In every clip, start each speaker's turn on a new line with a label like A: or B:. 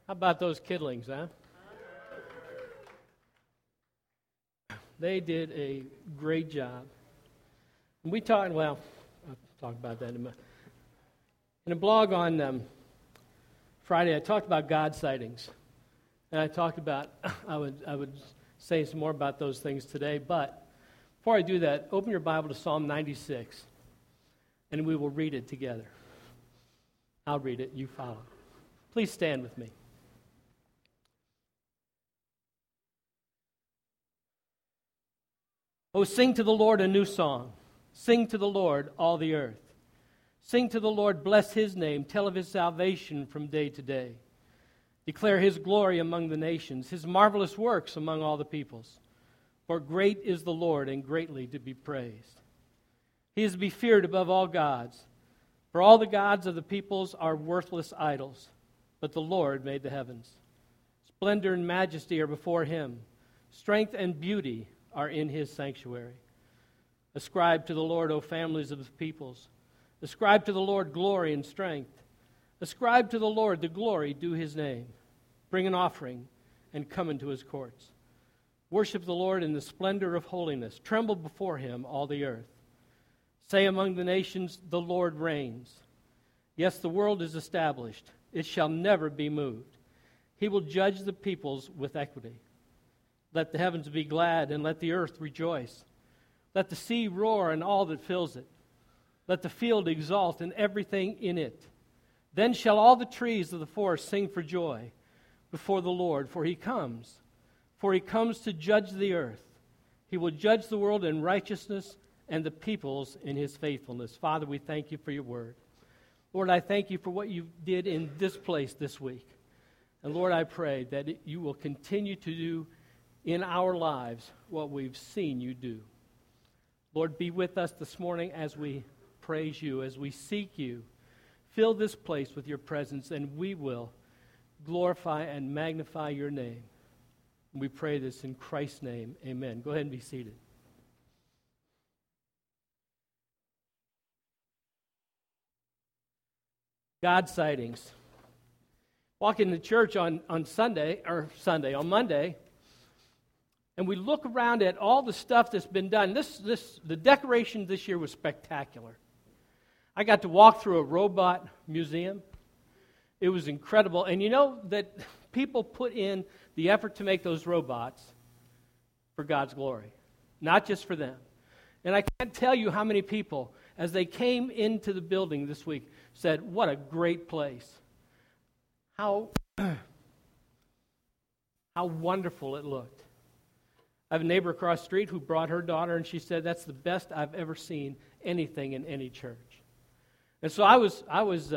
A: How about those kidlings, huh? They did a great job. And we talked, well, I'll talk about that in a minute. In a blog on Friday, I talked about God sightings. And I talked about, I would say some more about those things today. But before I do that, open your Bible to Psalm 96. And we will read it together. I'll read it, you follow. Please stand with me. Oh, sing to the Lord a new song. Sing to the Lord, all the earth. Sing to the Lord, bless His name. Tell of His salvation from day to day. Declare His glory among the nations, His marvelous works among all the peoples. For great is the Lord and greatly to be praised. He is to be feared above all gods. For all the gods of the peoples are worthless idols, but the Lord made the heavens. Splendor and majesty are before Him. Strength and beauty are in His sanctuary. Ascribe to the Lord, O families of the peoples. Ascribe to the Lord glory and strength. Ascribe to the Lord the glory due His name. Bring an offering and come into His courts. Worship the Lord in the splendor of holiness. Tremble before Him, all the earth. Say among the nations, the Lord reigns. Yes, the world is established. It shall never be moved. He will judge the peoples with equity. Let the heavens be glad, and let the earth rejoice. Let the sea roar, and all that fills it. Let the field exult, and everything in it. Then shall all the trees of the forest sing for joy before the Lord, for He comes. For He comes to judge the earth. He will judge the world in righteousness and the peoples in His faithfulness. Father, we thank You for Your word. Lord, I thank You for what You did in this place this week. And Lord, I pray that You will continue to do in our lives what we've seen You do. Lord, be with us this morning as we praise You, as we seek You. Fill this place with Your presence, and we will glorify and magnify Your name. And we pray this in Christ's name. Amen. Go ahead and be seated. God sightings. Walking to church on Monday, and we look around at all the stuff that's been done. The decoration this year was spectacular. I got to walk through a robot museum. It was incredible. And you know that people put in the effort to make those robots for God's glory, not just for them. And I can't tell you how many people, as they came into the building this week, said, "What a great place. How wonderful it looked." I have a neighbor across the street who brought her daughter, and she said, "That's the best I've ever seen anything in any church." And so I was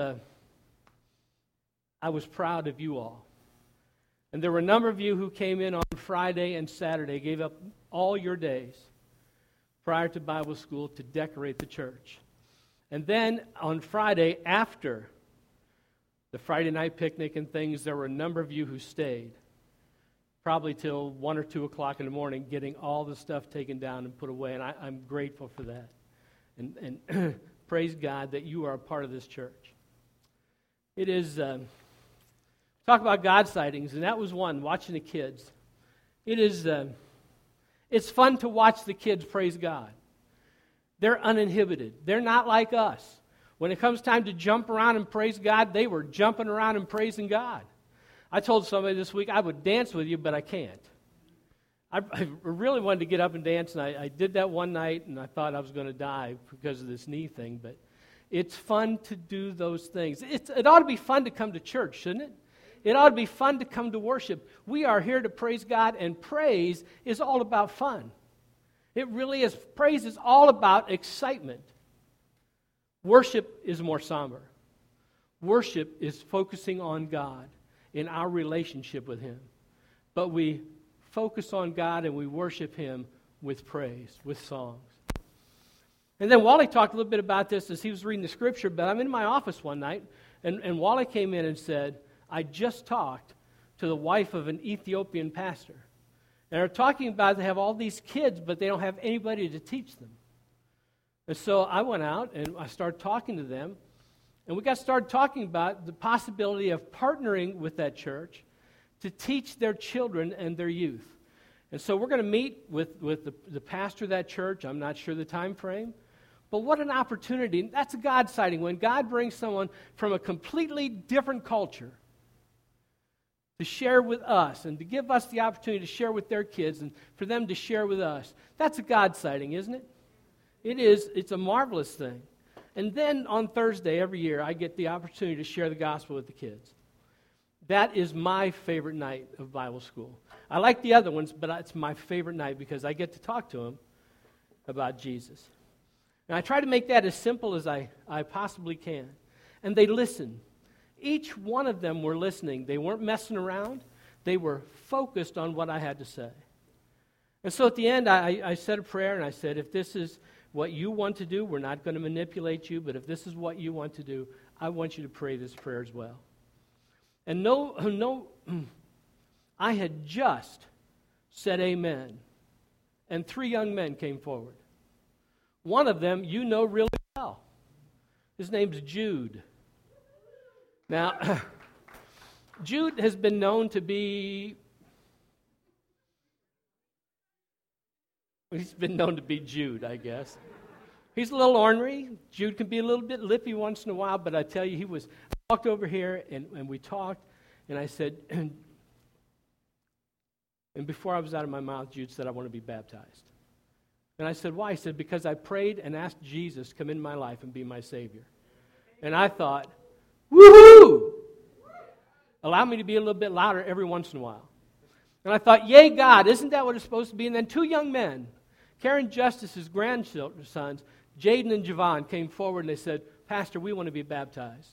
A: proud of you all. And there were a number of you who came in on Friday and Saturday, gave up all your days prior to Bible school to decorate the church. And then on Friday, after the Friday night picnic and things, there were a number of you who stayed, probably till 1 or 2 o'clock in the morning, getting all the stuff taken down and put away. And I'm grateful for that. And praise God that you are a part of this church. It is, talk about God sightings, and that was one, watching the kids. It is, it's fun to watch the kids praise God. They're uninhibited. They're not like us. When it comes time to jump around and praise God, they were jumping around and praising God. I told somebody this week I would dance with you, but I can't. I really wanted to get up and dance, and I did that one night, and I thought I was going to die because of this knee thing, but it's fun to do those things. It ought to be fun to come to church, shouldn't it? It ought to be fun to come to worship. We are here to praise God, and praise is all about fun. It really is. Praise is all about excitement. Worship is more somber. Worship is focusing on God in our relationship with Him. But we focus on God and we worship Him with praise, with songs. And then Wally talked a little bit about this as he was reading the scripture, but I'm in my office one night, and Wally came in and said, "I just talked to the wife of an Ethiopian pastor. And they're talking about they have all these kids, but they don't have anybody to teach them." And so I went out and I started talking to them, And we got started talking about the possibility of partnering with that church to teach their children and their youth. And so we're going to meet with the pastor of that church. I'm not sure the time frame. But what an opportunity. That's a God sighting. When God brings someone from a completely different culture to share with us and to give us the opportunity to share with their kids and for them to share with us. That's a God sighting, isn't it? It is. It's a marvelous thing. And then on Thursday every year, I get the opportunity to share the gospel with the kids. That is my favorite night of Bible school. I like the other ones, but it's my favorite night because I get to talk to them about Jesus. And I try to make that as simple as I possibly can. And they listen. Each one of them were listening. They weren't messing around. They were focused on what I had to say. And so at the end, I said a prayer, and I said, if this is what you want to do, we're not going to manipulate you, but if this is what you want to do, I want you to pray this prayer as well. And I had just said amen, and 3 young men came forward. One of them you know really well. His name's Jude. Now, Jude has been known to be, he's been known to be Jude, I guess. He's a little ornery. Jude can be a little bit lippy once in a while, but I tell you, I walked over here and we talked, and I said, and before I was out of my mouth, Jude said, I want to be baptized. And I said, why? He said, because I prayed and asked Jesus to come in my life and be my Savior. And I thought, woohoo! Allow me to be a little bit louder every once in a while. And I thought, yay, God, isn't that what it's supposed to be? And then 2 young men, Karen Justice's grandsons, Jaden and Javon, came forward and they said, Pastor, we want to be baptized.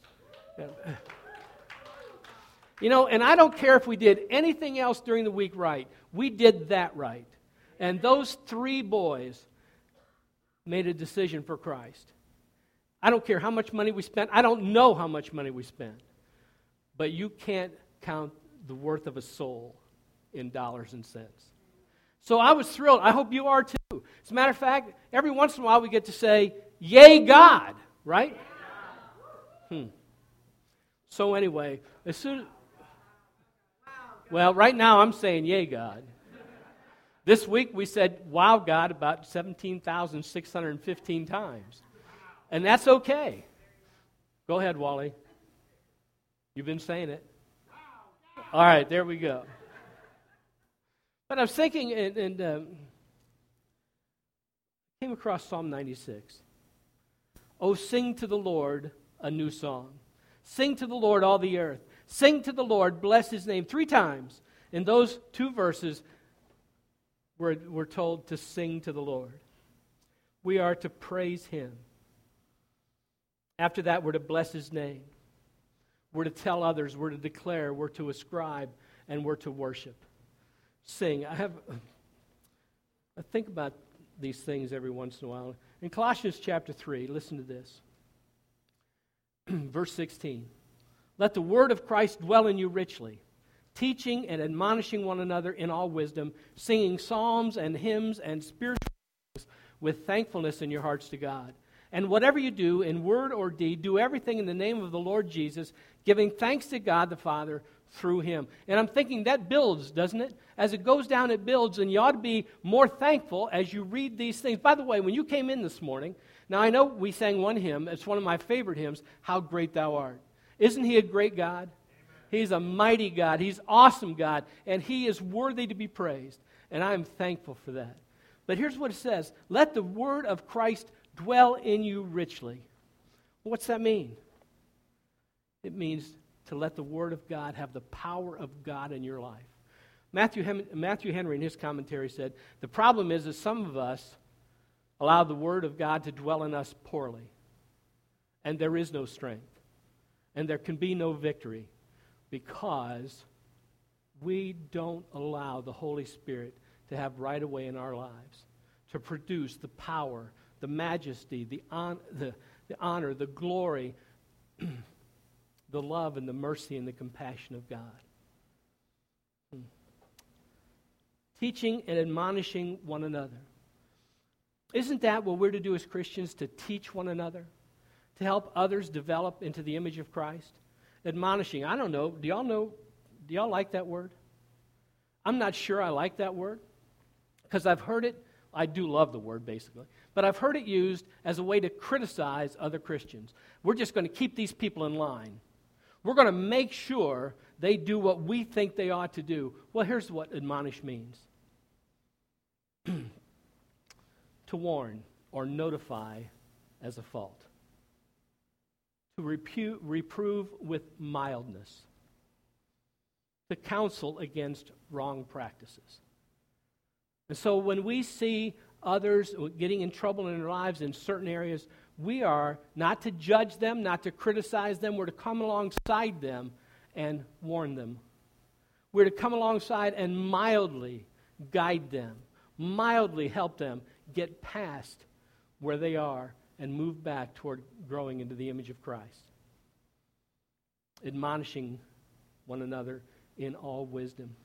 A: You know, and I don't care if we did anything else during the week right. We did that right. And those 3 boys made a decision for Christ. I don't care how much money we spent. I don't know how much money we spent. But you can't count the worth of a soul in dollars and cents. So I was thrilled. I hope you are too. As a matter of fact, every once in a while we get to say, yay, God, right? So anyway, right now I'm saying, yay, God. This week we said, wow, God, about 17,615 times. And that's okay. Go ahead, Wally. You've been saying it. All right, there we go. But I was thinking, and came across Psalm 96. Oh, sing to the Lord a new song. Sing to the Lord all the earth. Sing to the Lord, bless His name. 3 times in those 2 verses, we're told to sing to the Lord. We are to praise Him. After that, we're to bless His name. We're to tell others, we're to declare, we're to ascribe, and we're to worship. Sing. I think about these things every once in a while. In Colossians chapter 3, listen to this. Verse 16. Let the word of Christ dwell in you richly, teaching and admonishing one another in all wisdom, singing psalms and hymns and spiritual songs with thankfulness in your hearts to God. And whatever you do, in word or deed, do everything in the name of the Lord Jesus, giving thanks to God the Father through Him. And I'm thinking that builds, doesn't it? As it goes down, it builds, and you ought to be more thankful as you read these things. By the way, when you came in this morning, now I know we sang one hymn, it's one of my favorite hymns, How Great Thou Art. Isn't He a great God? He's a mighty God. He's awesome God, and He is worthy to be praised. And I'm thankful for that. But here's what it says. Let the word of Christ dwell in you richly. What's that mean? It means to let the Word of God have the power of God in your life. Matthew Henry in his commentary said, the problem is that some of us allow the Word of God to dwell in us poorly. And there is no strength. And there can be no victory because we don't allow the Holy Spirit to have right of way in our lives, to produce the power, the majesty, the honor, the glory, the love and the mercy and the compassion of God. Teaching and admonishing one another. Isn't that what we're to do as Christians, to teach one another? to help others develop into the image of Christ? Admonishing. I don't know. Do y'all like that word? I'm not sure I like that word because I've heard it. I do love the word, basically. But I've heard it used as a way to criticize other Christians. We're just going to keep these people in line. We're going to make sure they do what we think they ought to do. Well, here's what admonish means. To warn or notify as a fault. To reprove with mildness. To counsel against wrong practices. And so when we see others getting in trouble in their lives in certain areas, we are not to judge them, not to criticize them. We're to come alongside them and warn them. We're to come alongside and mildly guide them, mildly help them get past where they are and move back toward growing into the image of Christ. Admonishing one another in all wisdom.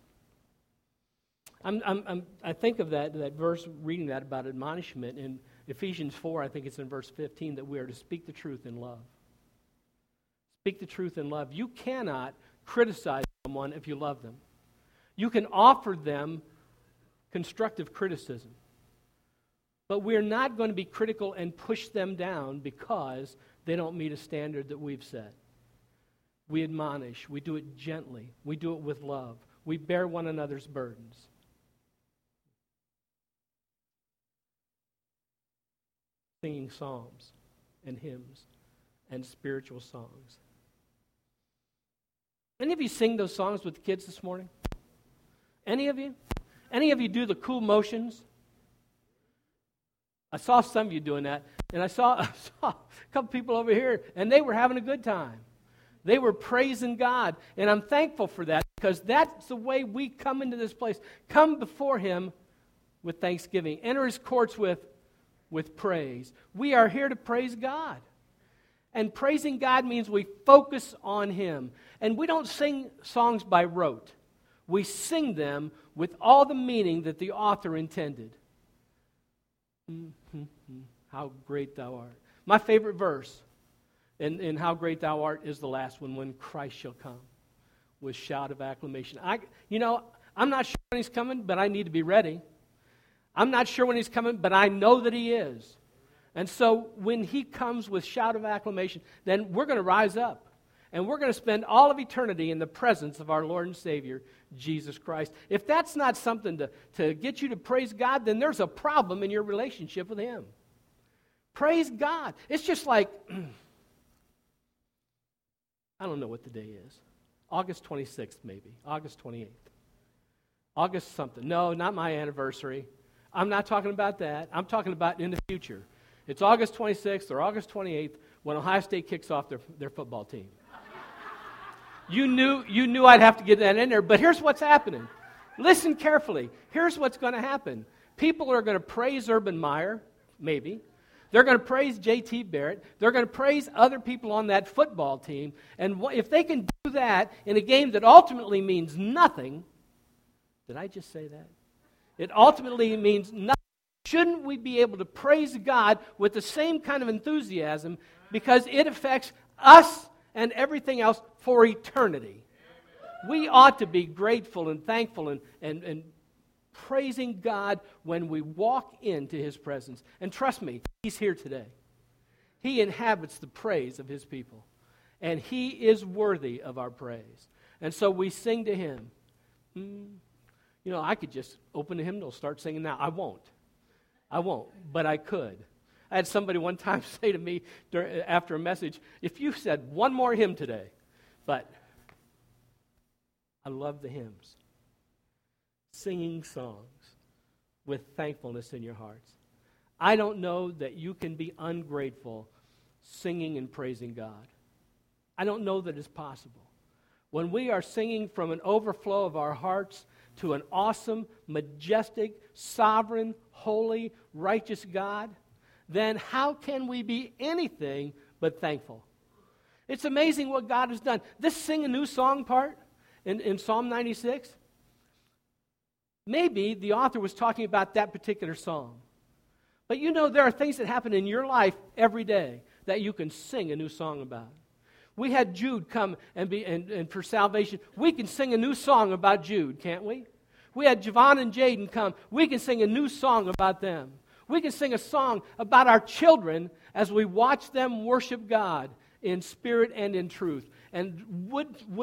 A: I think of that verse, reading that about admonishment in Ephesians 4, I think it's in verse 15, that we are to speak the truth in love. Speak the truth in love. You cannot criticize someone if you love them. You can offer them constructive criticism. But we're not going to be critical and push them down because they don't meet a standard that we've set. We admonish. We do it gently. We do it with love. We bear one another's burdens. Singing psalms and hymns and spiritual songs. Any of you sing those songs with the kids this morning? Any of you? Any of you do the cool motions? I saw some of you doing that, and I saw a couple people over here, and they were having a good time. They were praising God, and I'm thankful for that because that's the way we come into this place. Come before Him with thanksgiving. Enter His courts with praise. We are here to praise God. And praising God means we focus on Him. And we don't sing songs by rote. We sing them with all the meaning that the author intended. How great thou art. My favorite verse in How Great Thou Art is the last one, when Christ shall come with shout of acclamation. I'm not sure when He's coming, but I need to be ready. I'm not sure when He's coming, but I know that He is. And so when He comes with shout of acclamation, then we're going to rise up. And we're going to spend all of eternity in the presence of our Lord and Savior, Jesus Christ. If that's not something to get you to praise God, then there's a problem in your relationship with Him. Praise God. It's just like, I don't know what the day is. August 26th, maybe. August 28th. August something. No, not my anniversary. I'm not talking about that. I'm talking about in the future. It's August 26th or August 28th when Ohio State kicks off their football team. You knew I'd have to get that in there, but here's what's happening. Listen carefully. Here's what's going to happen. People are going to praise Urban Meyer, maybe. They're going to praise J.T. Barrett. They're going to praise other people on that football team. And if they can do that in a game that ultimately means nothing, did I just say that? It ultimately means nothing. Shouldn't we be able to praise God with the same kind of enthusiasm because it affects us and everything else for eternity? We ought to be grateful and thankful and praising God when we walk into His presence. And trust me, He's here today. He inhabits the praise of His people. And He is worthy of our praise. And so we sing to Him. I could just open a hymnal, start singing now. I won't, but I could. I had somebody one time say to me after a message, if you said one more hymn today, but I love the hymns. Singing songs with thankfulness in your hearts. I don't know that you can be ungrateful singing and praising God. I don't know that it's possible. When we are singing from an overflow of our hearts to an awesome, majestic, sovereign, holy, righteous God, then how can we be anything but thankful? It's amazing what God has done. This sing a new song part in Psalm 96, maybe the author was talking about that particular song. But there are things that happen in your life every day. that you can sing a new song about. We had Jude come and for salvation. We can sing a new song about Jude, can't we? We had Javon and Jaden come. We can sing a new song about them. We can sing a song about our children as we watch them worship God in spirit and in truth. And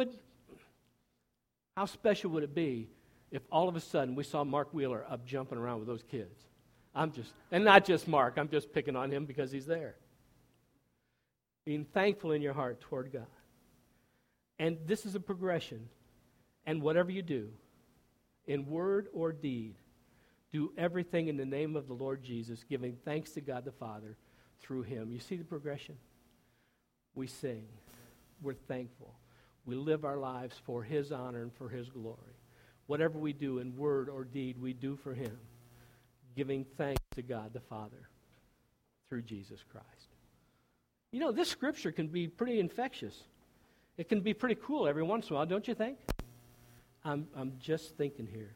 A: how special would it be if all of a sudden we saw Mark Wheeler up jumping around with those kids? And not just Mark, I'm just picking on him because he's there. Being thankful in your heart toward God. And this is a progression. And whatever you do, in word or deed, do everything in the name of the Lord Jesus, giving thanks to God the Father through Him. You see the progression? We sing. We're thankful. We live our lives for His honor and for His glory. Whatever we do in word or deed, we do for Him, giving thanks to God the Father through Jesus Christ. You know, this scripture can be pretty infectious. It can be pretty cool every once in a while, don't you think? I'm just thinking here.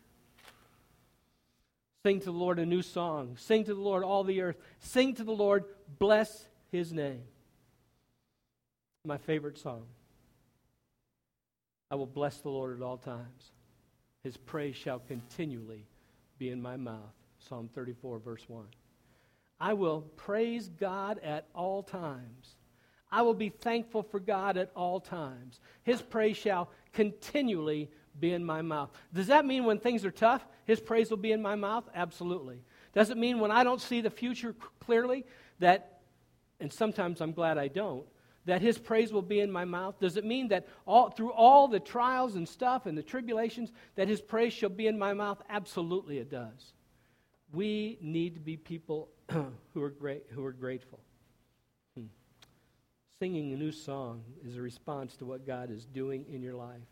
A: Sing to the Lord a new song. Sing to the Lord all the earth. Sing to the Lord, bless His name. My favorite song. I will bless the Lord at all times. His praise shall continually be in my mouth. Psalm 34, verse 1. I will praise God at all times. I will be thankful for God at all times. His praise shall continually be in my mouth. Does that mean when things are tough, His praise will be in my mouth? Absolutely. Does it mean when I don't see the future clearly that, and sometimes I'm glad I don't, that His praise will be in my mouth? Does it mean that through all the trials and stuff and the tribulations that His praise shall be in my mouth? Absolutely it does. We need to be people who are grateful. Singing a new song is a response to what God is doing in your life.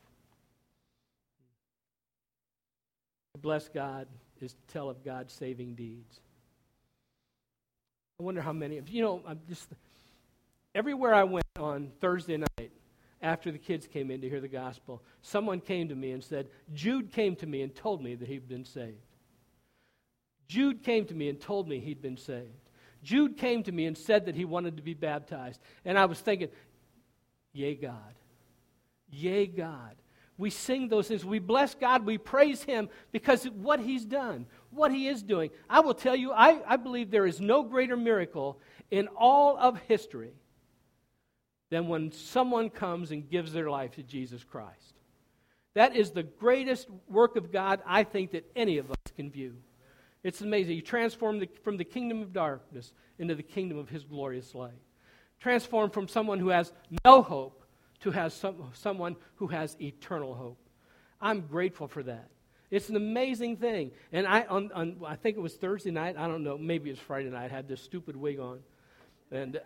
A: To bless God is to tell of God's saving deeds. I wonder how many of you, everywhere I went on Thursday night after the kids came in to hear the gospel, someone came to me and said, Jude came to me and told me that he'd been saved. Jude came to me and told me he'd been saved. Jude came to me and said that he wanted to be baptized. And I was thinking, yea, God. Yea, God. We sing those things. We bless God. We praise Him because of what He's done, what He is doing. I will tell you, I believe there is no greater miracle in all of history than when someone comes and gives their life to Jesus Christ. That is the greatest work of God I think that any of us can view. It's amazing. You transform from the kingdom of darkness into the kingdom of His glorious light. Transform from someone who has no hope to someone who has eternal hope. I'm grateful for that. It's an amazing thing. And I think it was Thursday night. I don't know. Maybe it was Friday night. I had this stupid wig on. And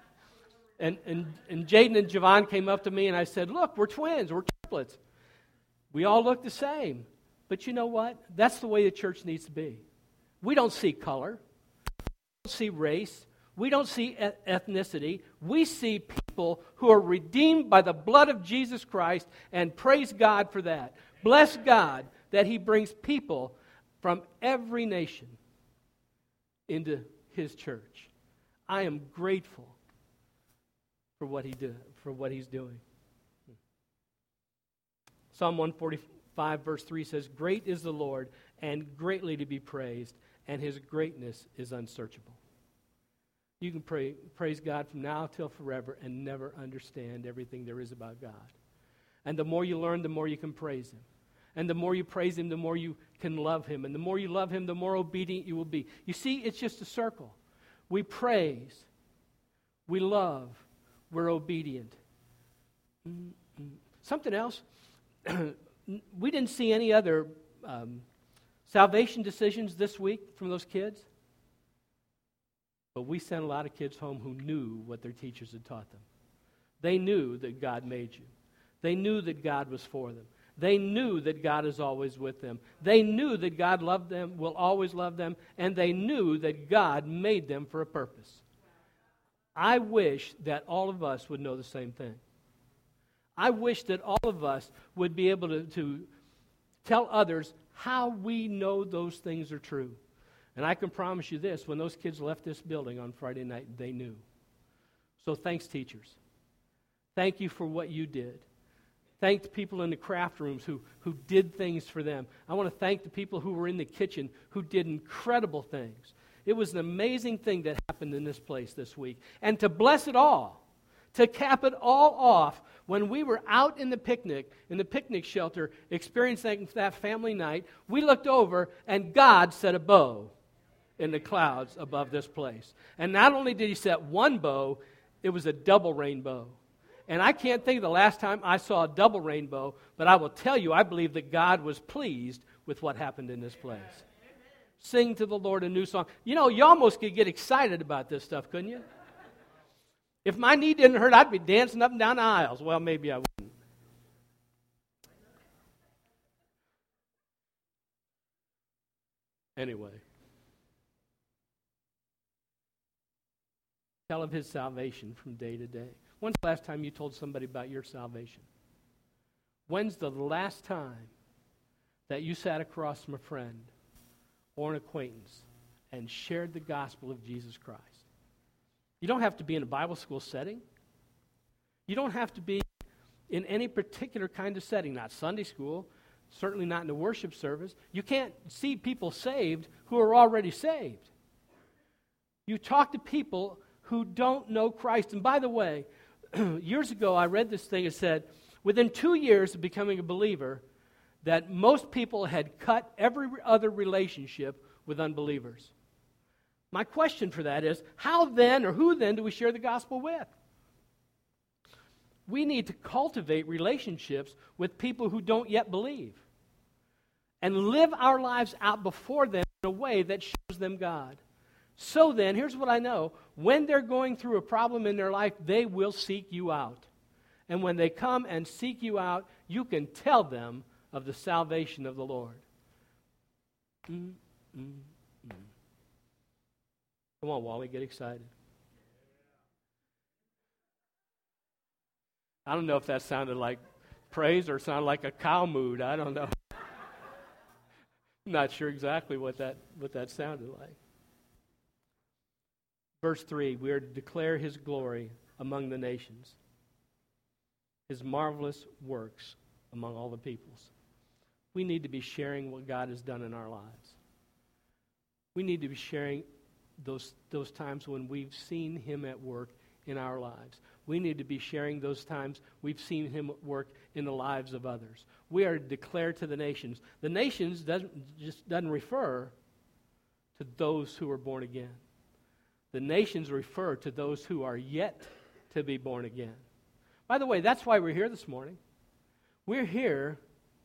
A: and Jaden and Javon came up to me and I said, look, we're twins. We're triplets. We all look the same. But you know what? That's the way the church needs to be. We don't see color. We don't see race. We don't see ethnicity. We see people who are redeemed by the blood of Jesus Christ, and praise God for that. Bless God that He brings people from every nation into His church. I am grateful for what He's doing. Psalm 145 verse 3 says, great is the Lord and greatly to be praised, and His greatness is unsearchable. You can praise God from now till forever and never understand everything there is about God. And the more you learn, the more you can praise Him. And the more you praise Him, the more you can love Him. And the more you love Him, the more obedient you will be. You see, it's just a circle. We praise, we love, we're obedient. Something else, we didn't see any other salvation decisions this week from those kids. But we sent a lot of kids home who knew what their teachers had taught them. They knew that God made you. They knew that God was for them. They knew that God is always with them. They knew that God loved them, will always love them, and they knew that God made them for a purpose. I wish that all of us would know the same thing. I wish that all of us would be able to tell others how we know those things are true. And I can promise you this, when those kids left this building on Friday night, they knew. So thanks, teachers. Thank you for what you did. Thank the people in the craft rooms who did things for them. I want to thank the people who were in the kitchen who did incredible things. It was an amazing thing that happened in this place this week. And to bless it all, to cap it all off, when we were out in the picnic shelter, experiencing that family night, we looked over and God set a bow in the clouds above this place. And not only did he set one bow, it was a double rainbow. And I can't think of the last time I saw a double rainbow, but I will tell you, I believe that God was pleased with what happened in this place. Sing to the Lord a new song. You know, you almost could get excited about this stuff, couldn't you? If my knee didn't hurt, I'd be dancing up and down the aisles. Well, maybe I wouldn't. Anyway. Tell of his salvation from day to day. When's the last time you told somebody about your salvation? When's the last time that you sat across from a friend or an acquaintance and shared the gospel of Jesus Christ? You don't have to be in a Bible school setting. You don't have to be in any particular kind of setting, not Sunday school, certainly not in a worship service. You can't see people saved who are already saved. You talk to people who don't know Christ. And by the way, years ago I read this thing. It said, within 2 years of becoming a believer, that most people had cut every other relationship with unbelievers. My question for that is, how then or who then do we share the gospel with? We need to cultivate relationships with people who don't yet believe and live our lives out before them in a way that shows them God. So then, here's what I know. When they're going through a problem in their life, they will seek you out. And when they come and seek you out, you can tell them of the salvation of the Lord. Come on, Wally, get excited. I don't know if that sounded like praise or sounded like a cow mood. I don't know. I'm not sure exactly what that sounded like. Verse 3, we are to declare his glory among the nations, his marvelous works among all the peoples. We need to be sharing what God has done in our lives. We need to be sharing those times when we've seen him at work in our lives. We need to be sharing those times we've seen him at work in the lives of others. We are to declare to the nations. The nations doesn't refer to those who are born again. The nations refer to those who are yet to be born again. By the way, that's why we're here this morning. We're here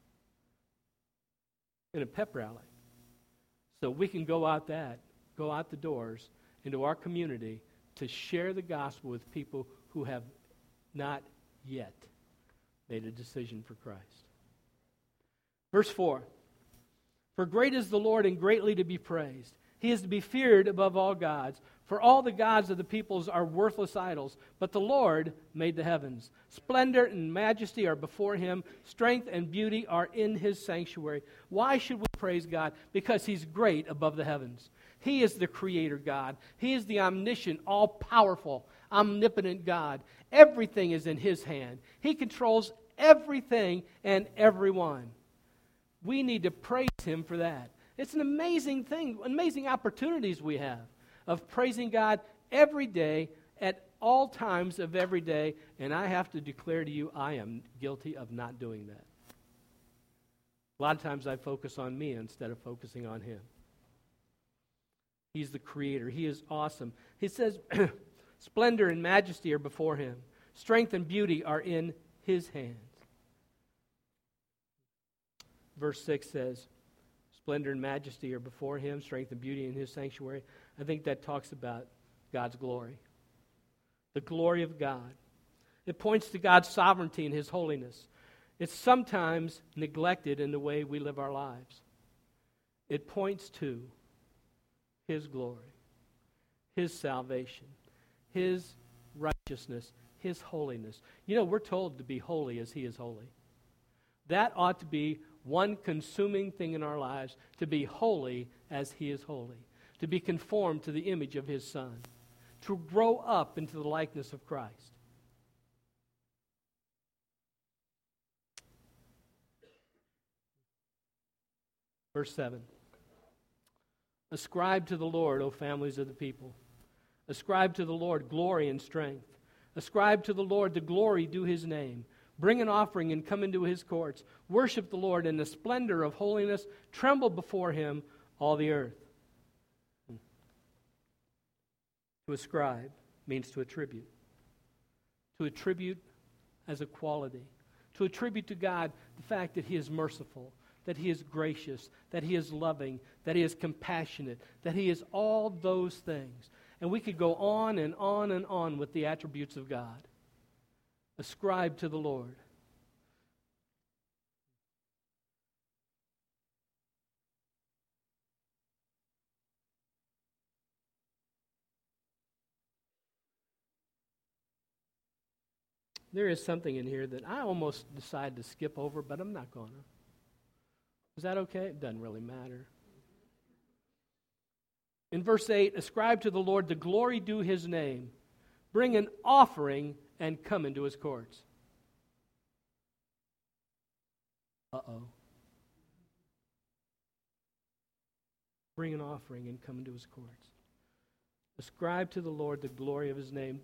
A: in a pep rally. So we can go out the doors into our community to share the gospel with people who have not yet made a decision for Christ. Verse 4, for great is the Lord and greatly to be praised. He is to be feared above all gods. For all the gods of the peoples are worthless idols, but the Lord made the heavens. Splendor and majesty are before him. Strength and beauty are in his sanctuary. Why should we praise God? Because he's great above the heavens. He is the creator God. He is the omniscient, all-powerful, omnipotent God. Everything is in his hand. He controls everything and everyone. We need to praise him for that. It's an amazing thing, amazing opportunities we have of praising God every day, at all times of every day, and I have to declare to you, I am guilty of not doing that. A lot of times I focus on me instead of focusing on him. He's the creator. He is awesome. He says, splendor and majesty are before him. Strength and beauty are in his hands. Verse 6 says, splendor and majesty are before him, strength and beauty in his sanctuary. I think that talks about God's glory. The glory of God. It points to God's sovereignty and his holiness. It's sometimes neglected in the way we live our lives. It points to his glory, his salvation, his righteousness, his holiness. You know, we're told to be holy as he is holy. That ought to be one consuming thing in our lives, to be holy as he is holy, to be conformed to the image of his Son, to grow up into the likeness of Christ. Verse 7. Ascribe to the Lord, O families of the people. Ascribe to the Lord glory and strength. Ascribe to the Lord the glory due his name. Bring an offering and come into his courts. Worship the Lord in the splendor of holiness. Tremble before him, all the earth. To ascribe means to attribute. To attribute as a quality. To attribute to God the fact that he is merciful, that he is gracious, that he is loving, that he is compassionate, that he is all those things. And we could go on and on and on with the attributes of God. Ascribe to the Lord. There is something in here that I almost decided to skip over, but I'm not going to. Is that okay? It doesn't really matter. In verse 8, ascribe to the Lord the glory due his name. Bring an offering and come into his courts. Uh-oh. Bring an offering and come into his courts. Ascribe to the Lord the glory of his name.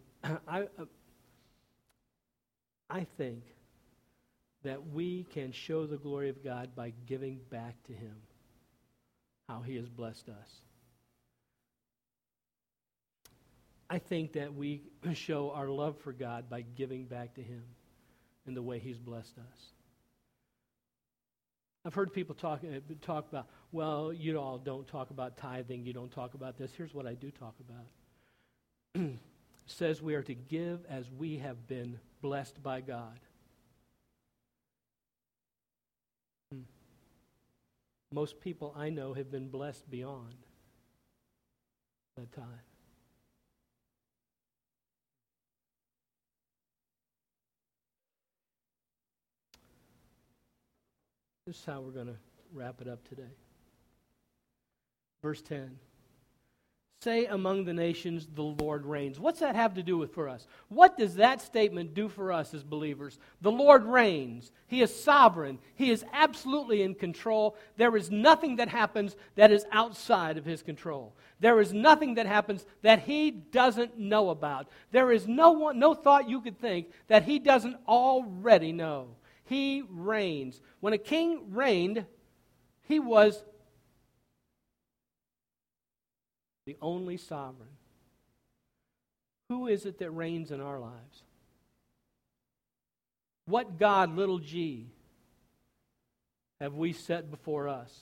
A: I think that we can show the glory of God by giving back to him how he has blessed us. I think that we show our love for God by giving back to him in the way he's blessed us. I've heard people talk about, well, you all don't talk about tithing, you don't talk about this. Here's what I do talk about. It says we are to give as we have been blessed by God. Most people I know have been blessed beyond that tithe. This is how we're going to wrap it up today. Verse 10. Say among the nations, the Lord reigns. What's that have to do with for us? What does that statement do for us as believers? The Lord reigns. He is sovereign. He is absolutely in control. There is nothing that happens that is outside of his control. There is nothing that happens that he doesn't know about. There is no thought you could think that he doesn't already know. He reigns. When a king reigned, he was the only sovereign. Who is it that reigns in our lives? What God, little g, have we set before us?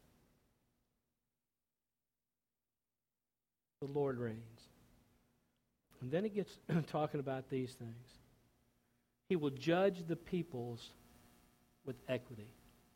A: The Lord reigns. And then it gets talking about these things. He will judge the peoples with equity.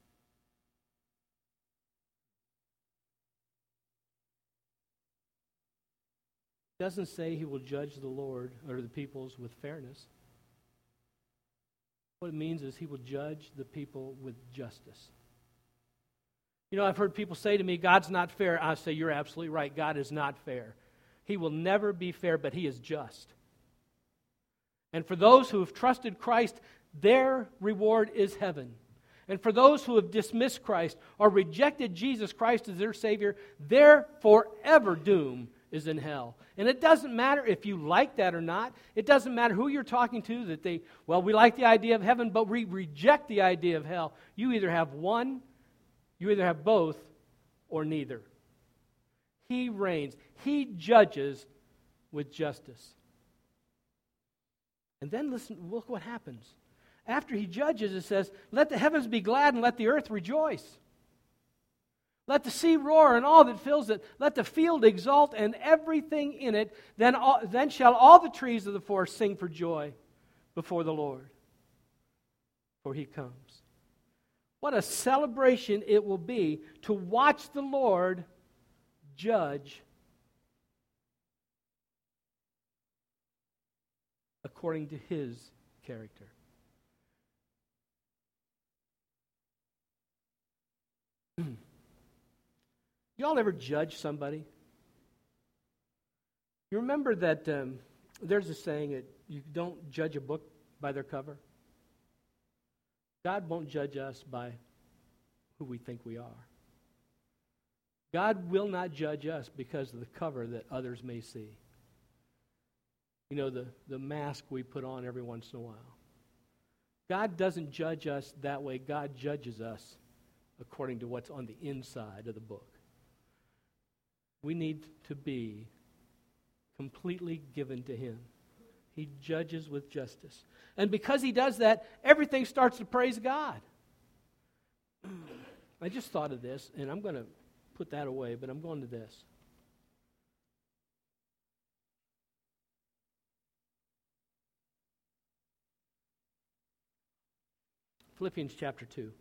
A: It doesn't say he will judge the Lord or the peoples with fairness. What it means is he will judge the people with justice. You know, I've heard people say to me, God's not fair. I say, you're absolutely right. God is not fair. He will never be fair, but he is just. And for those who have trusted Christ, their reward is heaven. And for those who have dismissed Christ or rejected Jesus Christ as their Savior, their forever doom is in hell. And it doesn't matter if you like that or not. It doesn't matter who you're talking to that we like the idea of heaven, but we reject the idea of hell. You either have one, you either have both, or neither. He reigns. He judges with justice. And then look what happens. After he judges, it says, let the heavens be glad and let the earth rejoice. Let the sea roar and all that fills it. Let the field exult and everything in it. Then shall all the trees of the forest sing for joy before the Lord, for he comes. What a celebration it will be to watch the Lord judge according to his character. Y'all ever judge somebody? You remember that there's a saying that you don't judge a book by their cover? God won't judge us by who we think we are. God will not judge us because of the cover that others may see. You know, the mask we put on every once in a while. God doesn't judge us that way. God judges us according to what's on the inside of the book. We need to be completely given to Him. He judges with justice. And because He does that, everything starts to praise God. I just thought of this, and I'm going to put that away, but I'm going to this. Philippians chapter 2.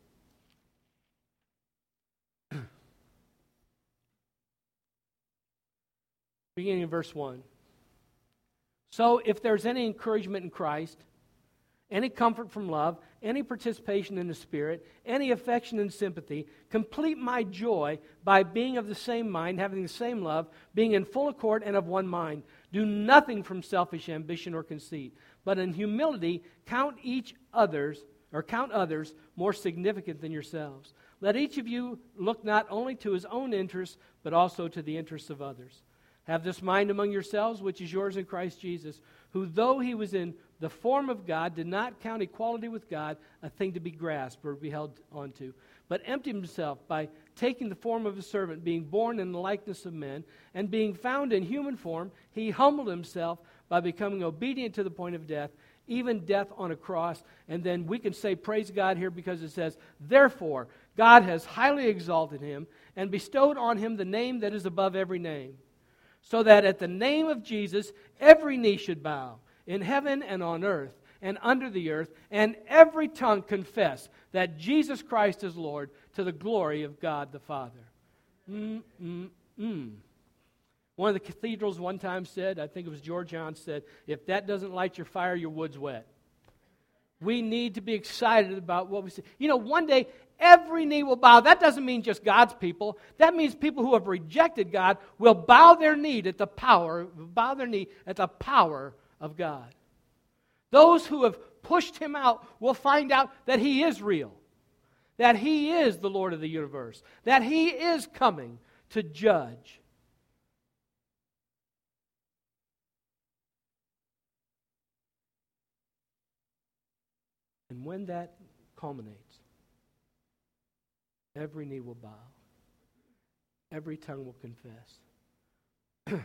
A: Beginning in verse 1. So if there's any encouragement in Christ, any comfort from love, any participation in the Spirit, any affection and sympathy, complete my joy by being of the same mind, having the same love, being in full accord and of one mind. Do nothing from selfish ambition or conceit, but in humility count others more significant than yourselves. Let each of you look not only to his own interests, but also to the interests of others. Have this mind among yourselves, which is yours in Christ Jesus, who though he was in the form of God, did not count equality with God a thing to be grasped or be held onto, but emptied himself by taking the form of a servant, being born in the likeness of men, and being found in human form, he humbled himself by becoming obedient to the point of death, even death on a cross. And then we can say, praise God here, because it says, therefore, God has highly exalted him and bestowed on him the name that is above every name, so that at the name of Jesus every knee should bow, in heaven and on earth and under the earth, and every tongue confess that Jesus Christ is Lord, to the glory of God the Father. One of the cathedrals one time said, I think it was George John said, if that doesn't light your fire, your wood's wet. We need to be excited about what we see. You know, one day, every knee will bow. That doesn't mean just God's people. That means people who have rejected God will bow their knee at the power of God. Those who have pushed him out will find out that he is real, that he is the Lord of the universe, that he is coming to judge. And when that culminates, every knee will bow. Every tongue will confess,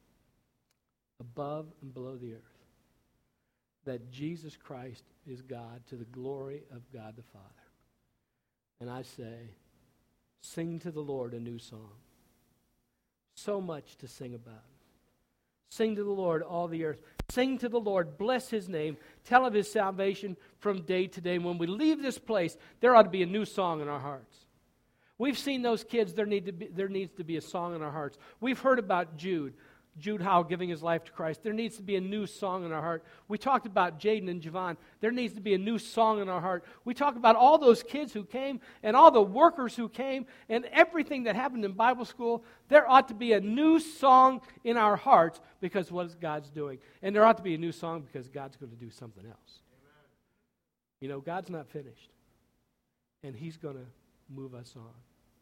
A: above and below the earth, that Jesus Christ is God, to the glory of God the Father. And I say, sing to the Lord a new song. So much to sing about. Sing to the Lord, all the earth. Sing to the Lord, bless his name, tell of his salvation from day to day. And when we leave this place, there ought to be a new song in our hearts. We've seen those kids, there needs to be a song in our hearts. We've heard about Jude Howell giving his life to Christ. There needs to be a new song in our heart. We talked about Jaden and Javon. There needs to be a new song in our heart. We talked about all those kids who came and all the workers who came and everything that happened in Bible school. There ought to be a new song in our hearts because what God's doing. And there ought to be a new song because God's going to do something else. Amen. You know, God's not finished. And he's going to move us on.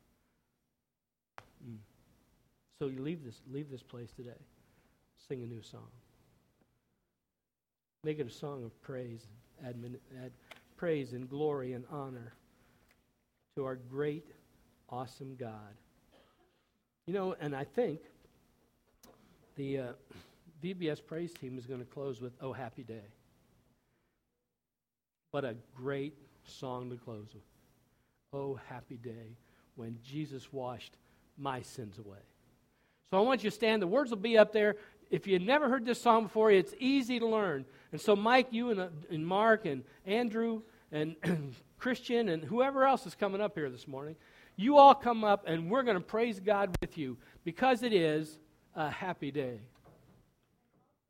A: So you leave this place today. Sing a new song. Make it a song of praise, add praise and glory and honor to our great, awesome God. You know, and I think the VBS praise team is going to close with "Oh Happy Day." What a great song to close with. Oh happy day when Jesus washed my sins away. So I want you to stand. The words will be up there. If you've never heard this song before, it's easy to learn. And so Mike, you and Mark and Andrew and Christian and whoever else is coming up here this morning, you all come up and we're going to praise God with you because it is a happy day.